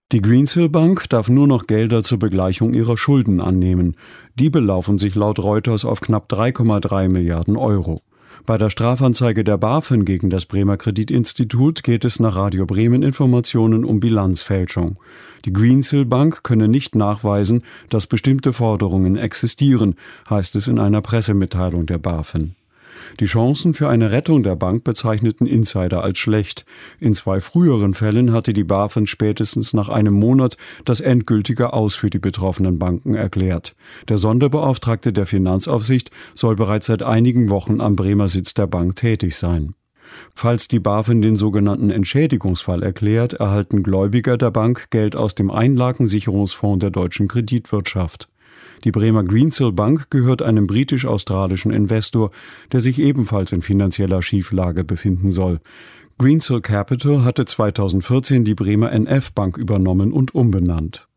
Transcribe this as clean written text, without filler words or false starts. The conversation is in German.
Die Greensill Bank darf nur noch Gelder zur Begleichung ihrer Schulden annehmen. Die belaufen sich laut Reuters auf knapp 3,3 Milliarden Euro. Bei der Strafanzeige der BaFin gegen das Bremer Kreditinstitut geht es nach Radio Bremen Informationen um Bilanzfälschung. Die Greensill Bank könne nicht nachweisen, dass bestimmte Forderungen existieren, heißt es in einer Pressemitteilung der BaFin. Die Chancen für eine Rettung der Bank bezeichneten Insider als schlecht. In 2 früheren Fällen hatte die BaFin spätestens nach einem Monat das endgültige Aus für die betroffenen Banken erklärt. Der Sonderbeauftragte der Finanzaufsicht soll bereits seit einigen Wochen am Bremer Sitz der Bank tätig sein. Falls die BaFin den sogenannten Entschädigungsfall erklärt, erhalten Gläubiger der Bank Geld aus dem Einlagensicherungsfonds der deutschen Kreditwirtschaft. Die Bremer Greensill Bank gehört einem britisch-australischen Investor, der sich ebenfalls in finanzieller Schieflage befinden soll. Greensill Capital hatte 2014 die Bremer NF Bank übernommen und umbenannt.